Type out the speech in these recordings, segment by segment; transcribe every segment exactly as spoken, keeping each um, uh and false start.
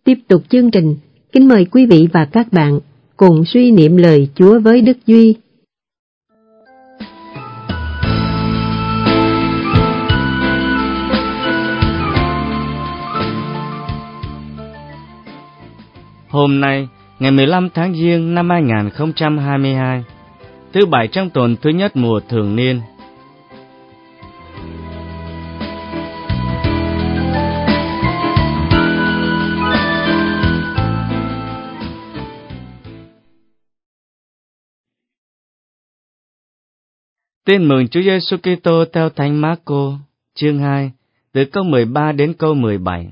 Tiếp tục chương trình, kính mời quý vị và các bạn cùng suy niệm lời Chúa với Đức Duy. Hôm nay, ngày mười lăm tháng Giêng năm hai nghìn không trăm hai mươi hai, thứ bảy trong tuần thứ nhất mùa thường niên. Tin mừng Chúa Giêsu Kitô theo Thánh Mác-cô, chương hai, từ câu mười ba đến câu mười bảy.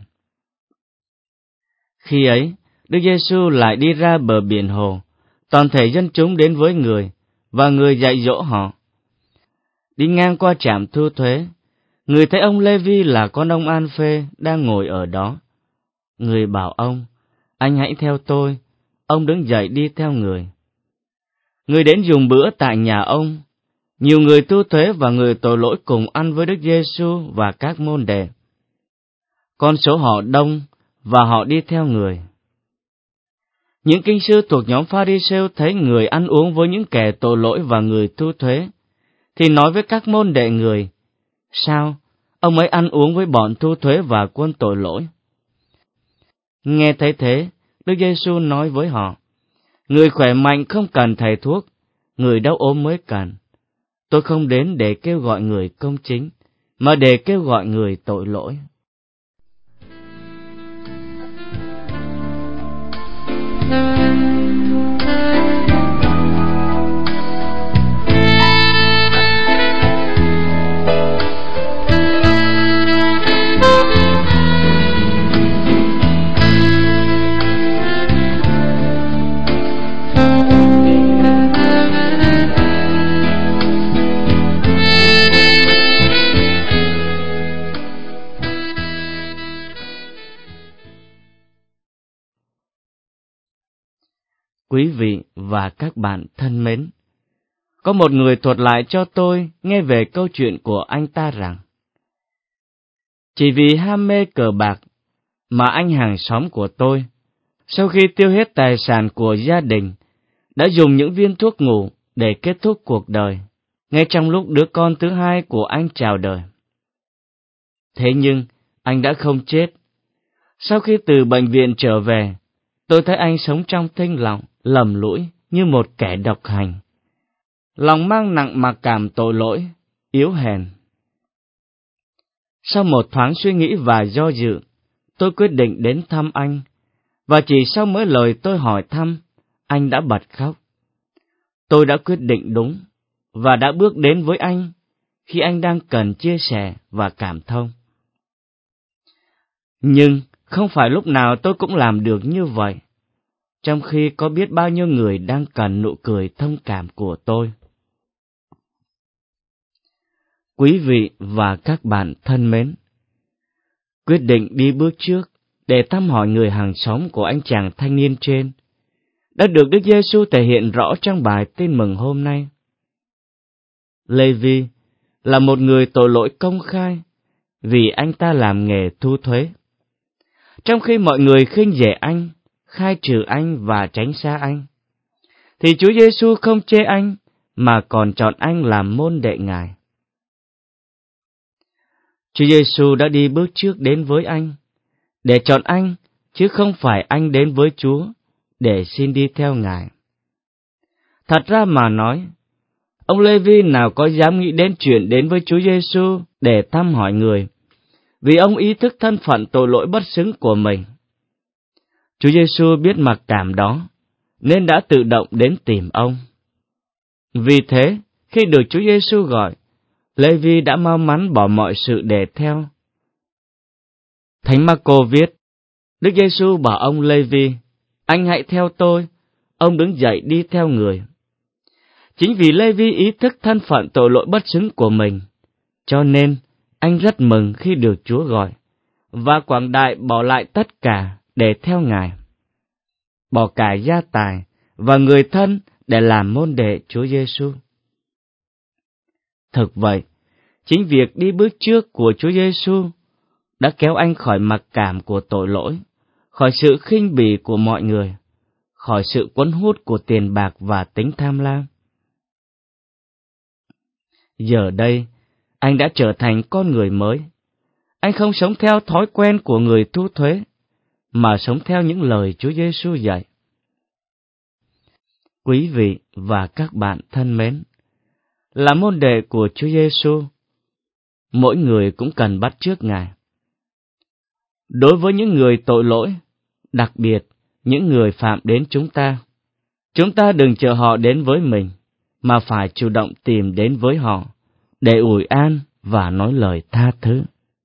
Khi ấy, Đức Giêsu lại đi ra bờ biển hồ, toàn thể dân chúng đến với người, và người dạy dỗ họ. Đi ngang qua trạm thu thuế, người thấy ông Lê-vi là con ông An-phê đang ngồi ở đó. Người bảo ông, anh hãy theo tôi. Ông đứng dậy đi theo người. Người đến dùng bữa tại nhà ông. Nhiều người thu thuế và người tội lỗi cùng ăn với Đức Giêsu và các môn đệ. Con số họ đông và họ đi theo người. Những kinh sư thuộc nhóm Pha-ri-sêu thấy người ăn uống với những kẻ tội lỗi và người thu thuế, thì nói với các môn đệ người, sao ông ấy ăn uống với bọn thu thuế và quân tội lỗi? Nghe thấy thế, Đức Giêsu nói với họ, người khỏe mạnh không cần thầy thuốc, người đau ốm mới cần. Tôi không đến để kêu gọi người công chính, mà để kêu gọi người tội lỗi. Quý vị và các bạn thân mến, có một người thuật lại cho tôi nghe về câu chuyện của anh ta rằng, chỉ vì ham mê cờ bạc mà anh hàng xóm của tôi, sau khi tiêu hết tài sản của gia đình, đã dùng những viên thuốc ngủ để kết thúc cuộc đời, ngay trong lúc đứa con thứ hai của anh chào đời. Thế nhưng, anh đã không chết. Sau khi từ bệnh viện trở về, tôi thấy anh sống trong thinh lặng, lầm lũi như một kẻ độc hành. Lòng mang nặng mặc cảm tội lỗi, yếu hèn. Sau một thoáng suy nghĩ và do dự, tôi quyết định đến thăm anh, và chỉ sau mấy lời tôi hỏi thăm, anh đã bật khóc. Tôi đã quyết định đúng, và đã bước đến với anh khi anh đang cần chia sẻ và cảm thông. Nhưng không phải lúc nào tôi cũng làm được như vậy, trong khi có biết bao nhiêu người đang cần nụ cười thông cảm của tôi. Quý vị và các bạn thân mến, quyết định đi bước trước để thăm hỏi người hàng xóm của anh chàng thanh niên trên đã được Đức Giêsu thể hiện rõ trong bài tin mừng hôm nay. Lê-vi là một người tội lỗi công khai vì anh ta làm nghề thu thuế. Trong khi mọi người khinh rẻ anh, khai trừ anh và tránh xa anh, thì Chúa Giêsu không chê anh mà còn chọn anh làm môn đệ Ngài. Chúa Giêsu đã đi bước trước đến với anh để chọn anh, chứ không phải anh đến với Chúa để xin đi theo Ngài. Thật ra mà nói, ông Lê-vi nào có dám nghĩ đến chuyện đến với Chúa Giêsu để thăm hỏi người, vì ông ý thức thân phận tội lỗi bất xứng của mình. Chúa Giêsu biết mặc cảm đó, nên đã tự động đến tìm ông. Vì thế, khi được Chúa Giêsu gọi, Lê-vi đã mau mắn bỏ mọi sự để theo. Thánh Mác-cô viết, Đức Giêsu bảo ông Lê-vi, anh hãy theo tôi. Ông đứng dậy đi theo người. Chính vì Lê-vi ý thức thân phận tội lỗi bất xứng của mình, cho nên anh rất mừng khi được Chúa gọi, và quảng đại bỏ lại tất cả để theo Ngài, bỏ cả gia tài và người thân để làm môn đệ Chúa Giêsu. Thực vậy, chính việc đi bước trước của Chúa Giêsu đã kéo anh khỏi mặc cảm của tội lỗi, khỏi sự khinh bỉ của mọi người, khỏi sự cuốn hút của tiền bạc và tính tham lam. Giờ đây, anh đã trở thành con người mới. Anh không sống theo thói quen của người thu thuế, mà sống theo những lời Chúa Giêsu dạy. Quý vị và các bạn thân mến, là môn đệ của Chúa Giêsu, mỗi người cũng cần bắt chước Ngài. Đối với những người tội lỗi, đặc biệt những người phạm đến chúng ta, chúng ta đừng chờ họ đến với mình, mà phải chủ động tìm đến với họ để ủi an và nói lời tha thứ.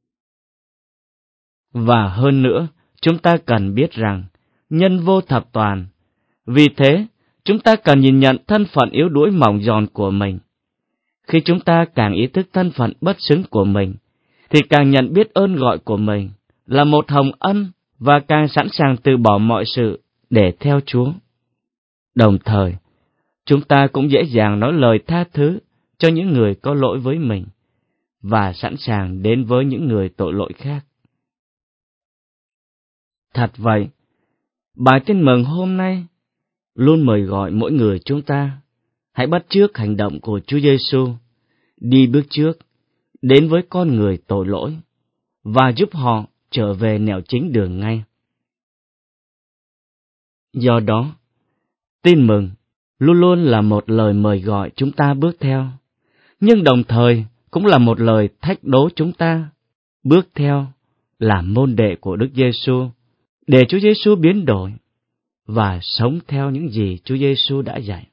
Và hơn nữa, chúng ta cần biết rằng nhân vô thập toàn. Vì thế, chúng ta cần nhìn nhận thân phận yếu đuối mỏng giòn của mình. Khi chúng ta càng ý thức thân phận bất xứng của mình, thì càng nhận biết ơn gọi của mình là một hồng ân và càng sẵn sàng từ bỏ mọi sự để theo Chúa. Đồng thời, chúng ta cũng dễ dàng nói lời tha thứ cho những người có lỗi với mình và sẵn sàng đến với những người tội lỗi khác. Thật vậy, bài tin mừng hôm nay luôn mời gọi mỗi người chúng ta hãy bắt chước hành động của Chúa Giêsu, đi bước trước, đến với con người tội lỗi và giúp họ trở về nẻo chính đường ngay. Do đó, tin mừng luôn luôn là một lời mời gọi chúng ta bước theo, nhưng đồng thời cũng là một lời thách đố chúng ta bước theo làm môn đệ của Đức Giêsu, để Chúa Giêsu biến đổi và sống theo những gì Chúa Giêsu đã dạy.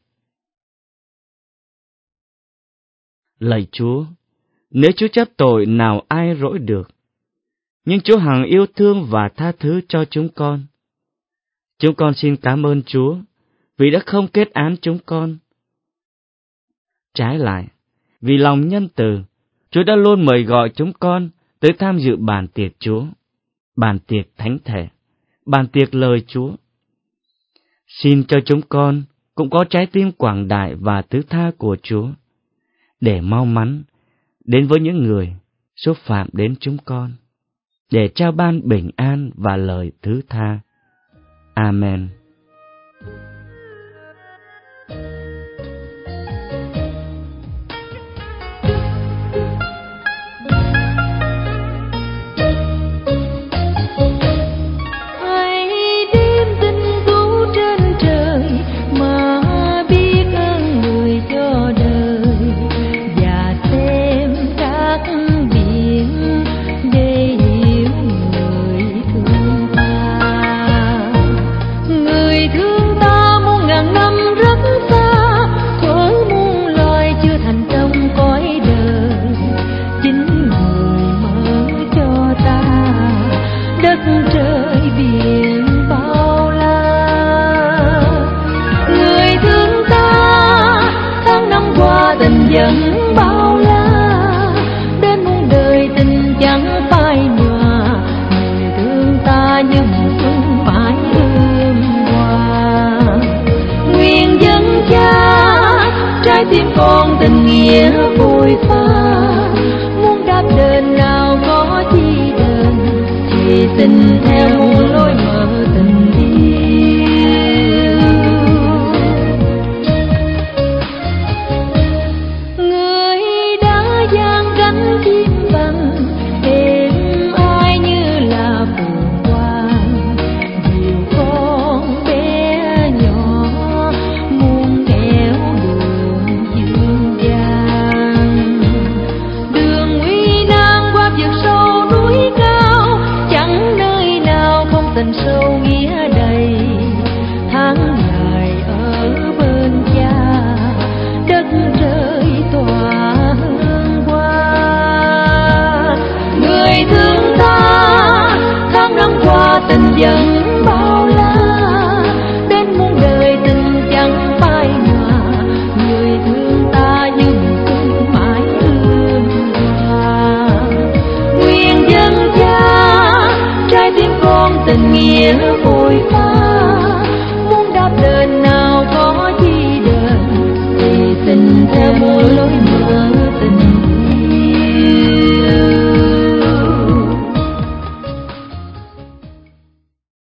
Lạy Chúa, nếu Chúa trách tội nào ai rỗi được, nhưng Chúa hằng yêu thương và tha thứ cho chúng con. Chúng con xin cảm ơn Chúa vì đã không kết án chúng con. Trái lại, vì lòng nhân từ, Chúa đã luôn mời gọi chúng con tới tham dự bàn tiệc Chúa, bàn tiệc thánh thể, bàn tiệc lời Chúa. Xin cho chúng con cũng có trái tim quảng đại và thứ tha của Chúa, để mau mắn đến với những người xúc phạm đến chúng con, để trao ban bình an và lời thứ tha. Amen. Dẫn bao la đến muôn đời tình chẳng phai nhòa, người thương ta như một cơn mãi ươm hoa. Nguyện dân cha trái tim con tình nghĩa phôi pha, muốn đáp đền nào có chi đền, thì tình theo muôn lối mở tình yêu. Tình sâu nghĩa đầy, tháng ngày ở bên cha, đất trời tỏa hương hoa. Người thương ta tháng năm qua tình dẫn bao la, đến muôn đời tình chẳng phai nhòa, người thương ta như một cơn mãi ươm hoa. Nguyện dân cha trái tim con tình nghĩa vội pha,